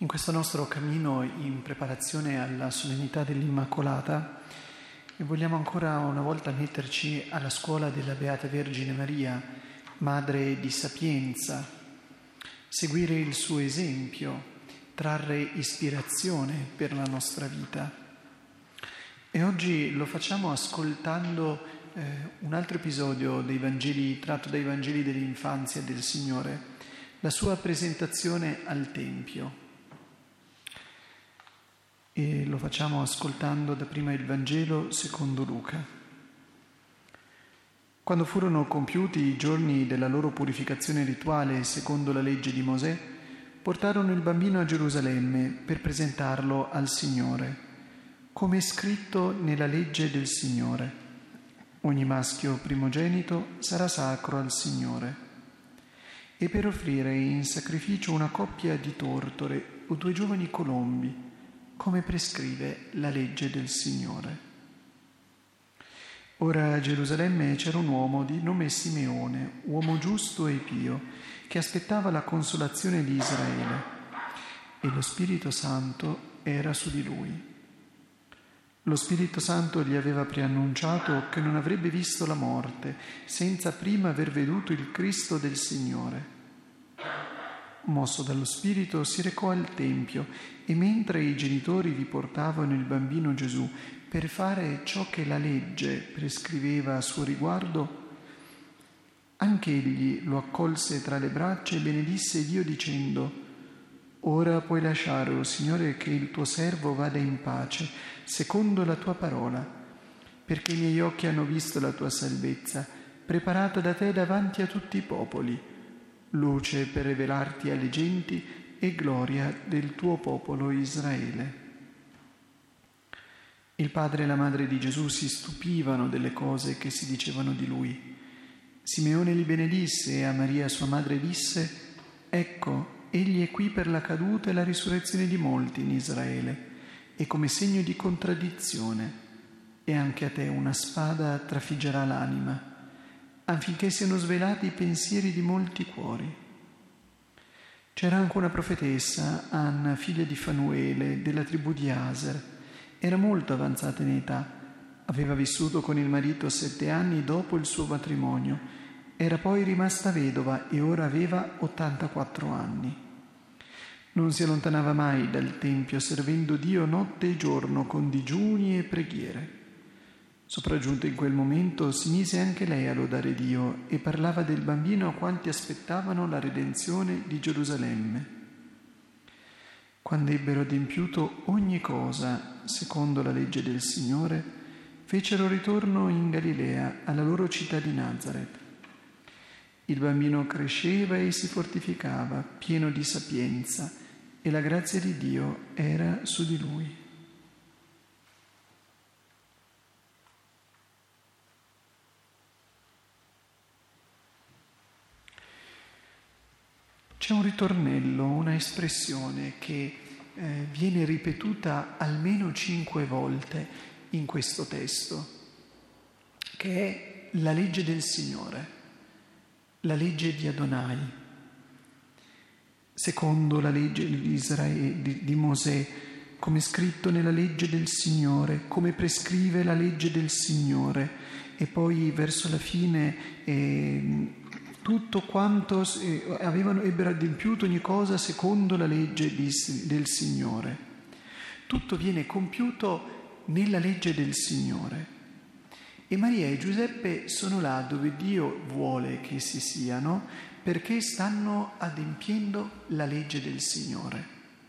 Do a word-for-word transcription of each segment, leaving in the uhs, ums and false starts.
In questo nostro cammino in preparazione alla solennità dell'Immacolata vogliamo ancora una volta metterci alla scuola della Beata Vergine Maria, Madre di Sapienza, seguire il suo esempio, trarre ispirazione per la nostra vita. E oggi lo facciamo ascoltando eh, un altro episodio dei Vangeli, tratto dai Vangeli dell'infanzia del Signore, la sua presentazione al Tempio. E lo facciamo ascoltando dapprima il Vangelo secondo Luca. Quando furono compiuti i giorni della loro purificazione rituale secondo la legge di Mosè, portarono il bambino a Gerusalemme per presentarlo al Signore, come è scritto nella legge del Signore. Ogni maschio primogenito sarà sacro al Signore. E per offrire in sacrificio una coppia di tortore o due giovani colombi, come prescrive la legge del Signore. Ora a Gerusalemme c'era un uomo di nome Simeone, uomo giusto e pio, che aspettava la consolazione di Israele, e lo Spirito Santo era su di lui. Lo Spirito Santo gli aveva preannunciato che non avrebbe visto la morte senza prima aver veduto il Cristo del Signore. Mosso dallo Spirito si recò al Tempio e mentre i genitori vi portavano il bambino Gesù per fare ciò che la legge prescriveva a suo riguardo, anche egli lo accolse tra le braccia e benedisse Dio dicendo: «Ora puoi lasciare, o Signore, che il tuo servo vada in pace, secondo la tua parola, perché i miei occhi hanno visto la tua salvezza, preparata da te davanti a tutti i popoli, luce per rivelarti alle genti e gloria del tuo popolo Israele». Il padre e la madre di Gesù si stupivano delle cose che si dicevano di lui. Simeone li benedisse e a Maria sua madre disse: «Ecco, egli è qui per la caduta e la risurrezione di molti in Israele, e come segno di contraddizione, e anche a te una spada trafiggerà l'anima, affinché siano svelati i pensieri di molti cuori». C'era anche una profetessa, Anna, figlia di Fanuele, della tribù di Aser. Era molto avanzata in età, aveva vissuto con il marito sette anni dopo il suo matrimonio, era poi rimasta vedova e ora aveva ottantaquattro anni. Non si allontanava mai dal Tempio, servendo Dio notte e giorno con digiuni e preghiere. Sopraggiunto in quel momento si mise anche lei a lodare Dio e parlava del bambino a quanti aspettavano la redenzione di Gerusalemme. Quando ebbero adempiuto ogni cosa secondo la legge del Signore, fecero ritorno in Galilea, alla loro città di Nazaret. Il bambino cresceva e si fortificava, pieno di sapienza, e la grazia di Dio era su di lui. C'è un ritornello, una espressione che eh, viene ripetuta almeno cinque volte in questo testo, che è la legge del Signore, la legge di Adonai. Secondo la legge di Israele, di, di Mosè, come scritto nella legge del Signore, come prescrive la legge del Signore, e poi verso la fine eh, tutto quanto eh, avevano, ebbero adempiuto ogni cosa secondo la legge di, del Signore. Tutto viene compiuto nella legge del Signore. E Maria e Giuseppe sono là dove Dio vuole che essi siano, perché stanno adempiendo la legge del Signore.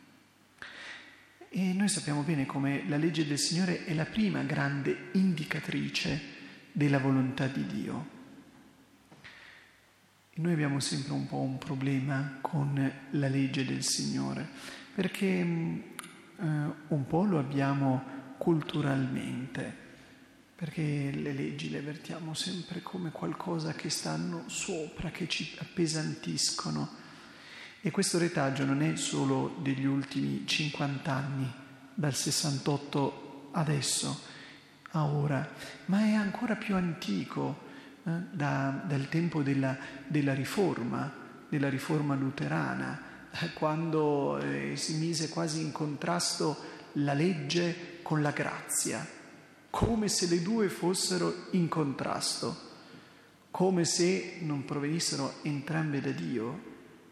E noi sappiamo bene come la legge del Signore è la prima grande indicatrice della volontà di Dio. Noi abbiamo sempre un po' un problema con la legge del Signore, perché eh, un po' lo abbiamo culturalmente, perché le leggi le avvertiamo sempre come qualcosa che stanno sopra, che ci appesantiscono. E questo retaggio non è solo degli ultimi cinquanta anni, dal sessantotto adesso, a ora, ma è ancora più antico. Da, dal tempo della, della riforma, della riforma luterana, quando eh, si mise quasi in contrasto la legge con la grazia, come se le due fossero in contrasto, come se non provenissero entrambe da Dio.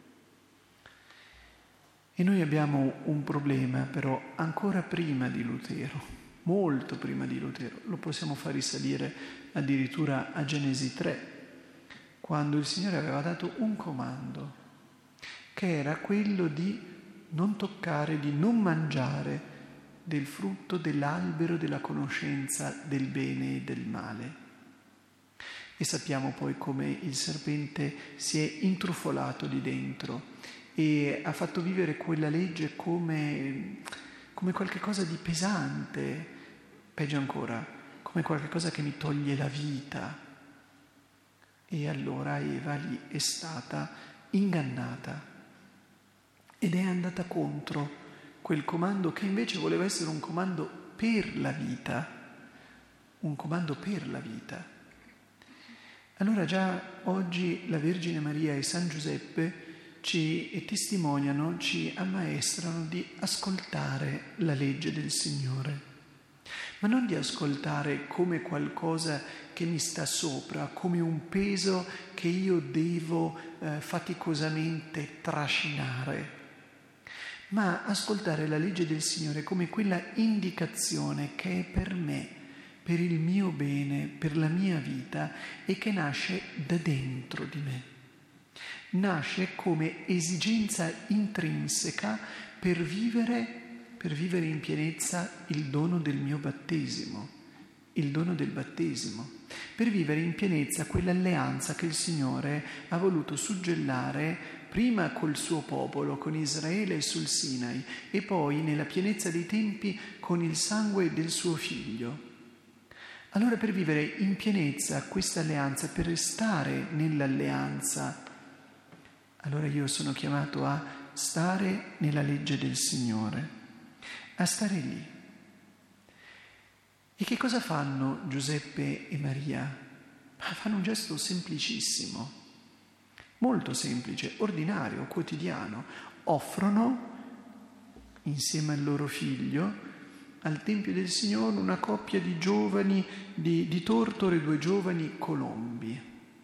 E noi abbiamo un problema però ancora prima di Lutero, molto prima di Lutero, lo possiamo far risalire addirittura a Genesi tre, quando il Signore aveva dato un comando, che era quello di non toccare, di non mangiare del frutto dell'albero della conoscenza del bene e del male. E sappiamo poi come il serpente si è intrufolato lì dentro e ha fatto vivere quella legge come, come qualcosa di pesante, peggio ancora, come qualcosa che mi toglie la vita. E allora Eva lì è stata ingannata ed è andata contro quel comando che invece voleva essere un comando per la vita, un comando per la vita. Allora già oggi la Vergine Maria e San Giuseppe ci testimoniano, ci ammaestrano di ascoltare la legge del Signore, ma non di ascoltare come qualcosa che mi sta sopra, come un peso che io devo eh, faticosamente trascinare, ma ascoltare la legge del Signore come quella indicazione che è per me, per il mio bene, per la mia vita e che nasce da dentro di me. Nasce come esigenza intrinseca per vivere, per vivere in pienezza il dono del mio battesimo, il dono del battesimo, per vivere in pienezza quell'alleanza che il Signore ha voluto suggellare prima col suo popolo, con Israele sul Sinai, e poi nella pienezza dei tempi con il sangue del suo Figlio. Allora per vivere in pienezza questa alleanza, per restare nell'alleanza, allora io sono chiamato a stare nella legge del Signore, a stare lì. E che cosa fanno Giuseppe e Maria? Fanno un gesto semplicissimo, molto semplice, ordinario, quotidiano. Offrono, insieme al loro figlio, al Tempio del Signore una coppia di giovani, di, di tortore, due giovani colombi.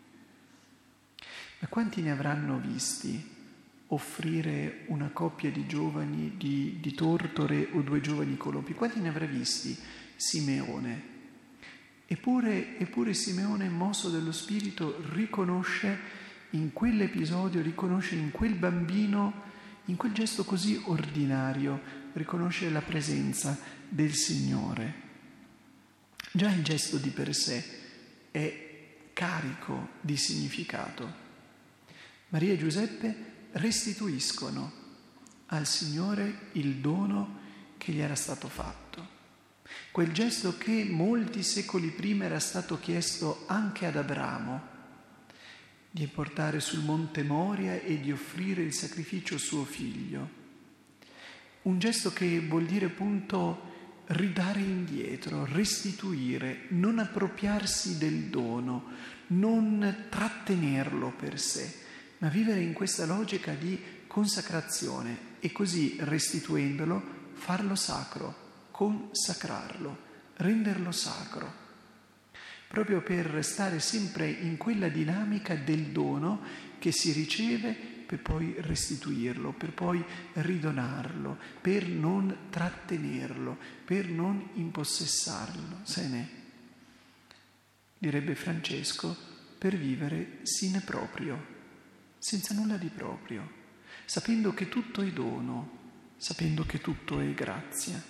Ma quanti ne avranno visti offrire una coppia di giovani, di, di tortore o due giovani colombi? Quanti ne avrà visti Simeone? Eppure, eppure Simeone, mosso dello Spirito, riconosce in quell'episodio, riconosce in quel bambino, in quel gesto così ordinario, riconosce la presenza del Signore. Già il gesto di per sé è carico di significato. Maria e Giuseppe restituiscono al Signore il dono che gli era stato fatto. Quel gesto che molti secoli prima era stato chiesto anche ad Abramo, di portare sul monte Moria e di offrire il sacrificio suo figlio. Un gesto che vuol dire appunto ridare indietro, restituire, non appropriarsi del dono, non trattenerlo per sé, ma vivere in questa logica di consacrazione e così restituendolo farlo sacro, consacrarlo, renderlo sacro, proprio per restare sempre in quella dinamica del dono che si riceve per poi restituirlo, per poi ridonarlo, per non trattenerlo, per non impossessarlo, se ne. Direbbe Francesco, per vivere sine proprio, senza nulla di proprio, sapendo che tutto è dono, sapendo che tutto è grazia.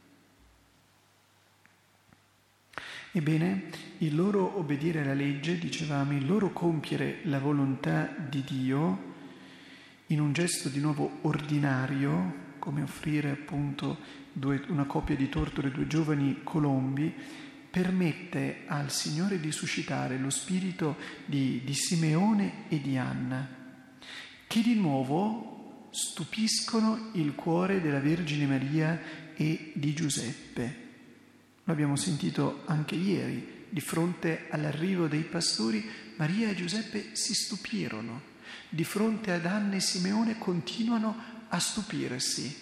Ebbene, il loro obbedire alla legge, dicevamo, il loro compiere la volontà di Dio, in un gesto di nuovo ordinario, come offrire appunto due, una coppia di tortore, due giovani colombi, permette al Signore di suscitare lo spirito di, di Simeone e di Anna, che di nuovo stupiscono il cuore della Vergine Maria e di Giuseppe. Lo abbiamo sentito anche ieri, di fronte all'arrivo dei pastori, Maria e Giuseppe si stupirono. Di fronte ad Anna e Simeone continuano a stupirsi.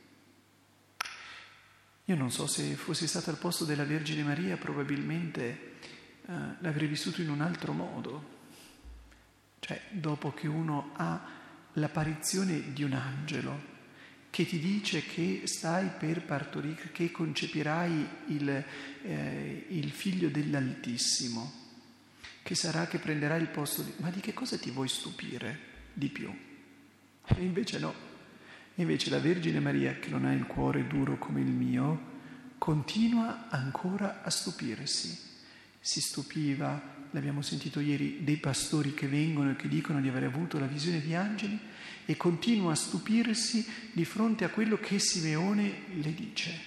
Io non so, se fossi stato al posto della Vergine Maria, probabilmente eh, l'avrei vissuto in un altro modo. Cioè, dopo che uno ha l'apparizione di un angelo che ti dice che stai per partorire, che concepirai il, eh, il figlio dell'Altissimo, che sarà che prenderà il posto di... Ma di che cosa ti vuoi stupire di più? E invece no. E invece la Vergine Maria, che non ha il cuore duro come il mio, continua ancora a stupirsi. Si stupiva, l'abbiamo sentito ieri, dei pastori che vengono e che dicono di aver avuto la visione di angeli, e continua a stupirsi di fronte a quello che Simeone le dice.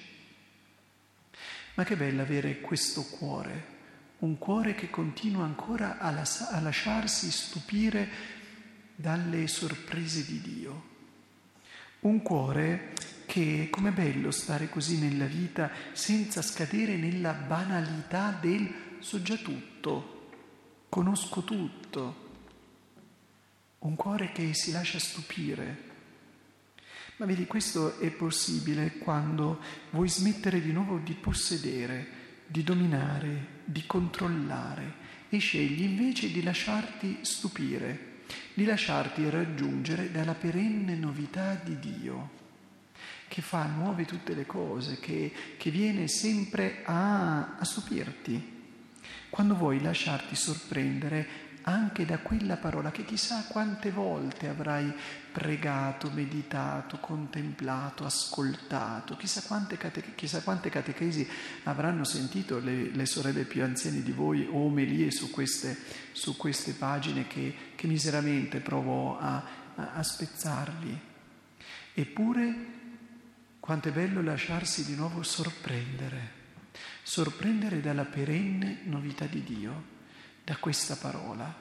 Ma che bello avere questo cuore, un cuore che continua ancora a, las- a lasciarsi stupire dalle sorprese di Dio. Un cuore che, com'è bello stare così nella vita senza scadere nella banalità del so già tutto, conosco tutto. Un cuore che si lascia stupire. Ma vedi, questo è possibile quando vuoi smettere di nuovo di possedere, di dominare, di controllare, e scegli invece di lasciarti stupire, di lasciarti raggiungere dalla perenne novità di Dio, che fa nuove tutte le cose, che, che viene sempre a, a stupirti. Quando vuoi lasciarti sorprendere anche da quella parola che chissà quante volte avrai pregato, meditato, contemplato, ascoltato, chissà quante, cate- chissà quante catechesi avranno sentito le, le sorelle più anziane di voi, o omelie su queste, su queste pagine che, che miseramente provo a, a, a spezzarvi. Eppure quanto è bello lasciarsi di nuovo sorprendere, sorprendere dalla perenne novità di Dio, da questa parola.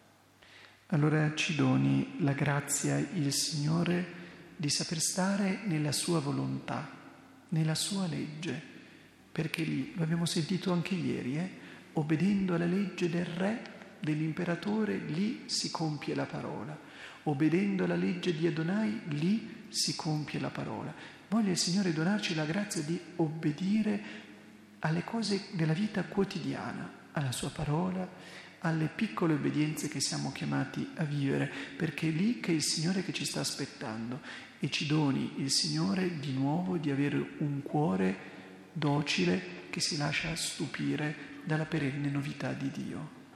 Allora ci doni la grazia, il Signore, di saper stare nella sua volontà, nella sua legge, perché lì, lo abbiamo sentito anche ieri, eh, obbedendo alla legge del re, dell'imperatore, lì si compie la parola. Obbedendo alla legge di Adonai, lì si compie la parola. Voglia il Signore donarci la grazia di obbedire alle cose della vita quotidiana, alla sua parola, alle piccole obbedienze che siamo chiamati a vivere, perché è lì che è il Signore che ci sta aspettando, e ci doni il Signore di nuovo di avere un cuore docile che si lascia stupire dalla perenne novità di Dio.